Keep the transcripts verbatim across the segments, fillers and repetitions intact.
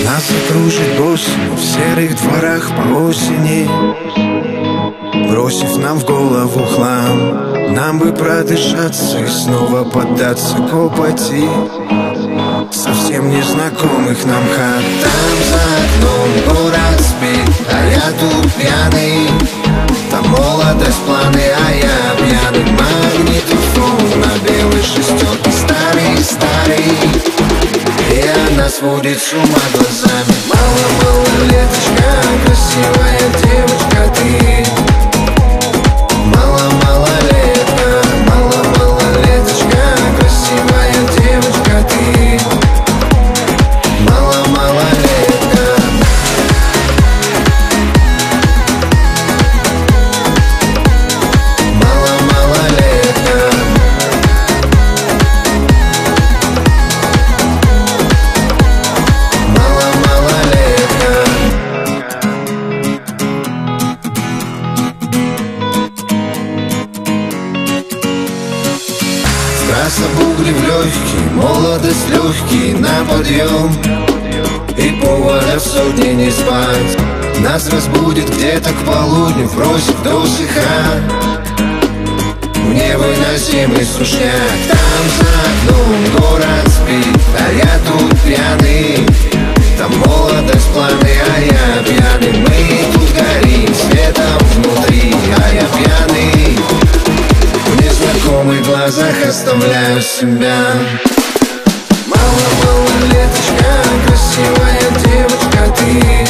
Нас окружит осень в серых дворах по осени, бросив нам в голову хлам. Нам бы продышаться и снова поддаться копоти совсем незнакомых нам хат. Там за окном город спит, а я тут пьяный. Там молодость, планы, а я пьяный. Магнитофон на белой шестерке, старый, старый, и она сводит с ума глазами. Мало-малолеточка, красивая девочка ты. Мало-малолетка, мало-малолеточка, красивая девочка ты. Мало-малолетка. Мало-малолетка. Трасса, бугли в легкие, молодость легкий на подъем. И поводов сотни не спать. Нас разбудит где-то к полудню, бросит досыха в невыносимый сушняк. Там за окном город спит, а я тут пьяный. Там молодость, планы, а я пьяный. Мы тут горим светом внутри, а я пьяный. В незнакомых глазах оставляю себя. Мало-малолеточка, красивая девочка ты.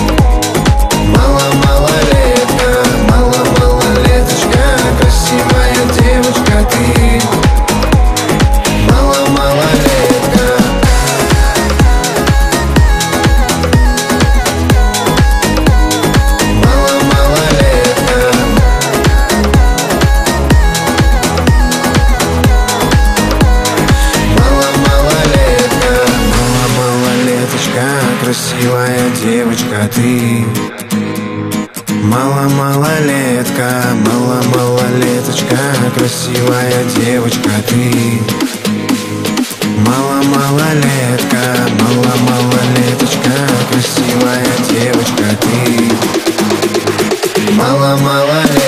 Мало-малолетка, мало-малолеточка, красивая девочка ты. Мало-малолетка. Мало-малолетка. Красивая девочка ты. Мало-малолетка, мало-малолеточка, красивая девочка ты. Мало-малолетка, мало-малолеточка, красивая девочка ты. Мало-малолетка.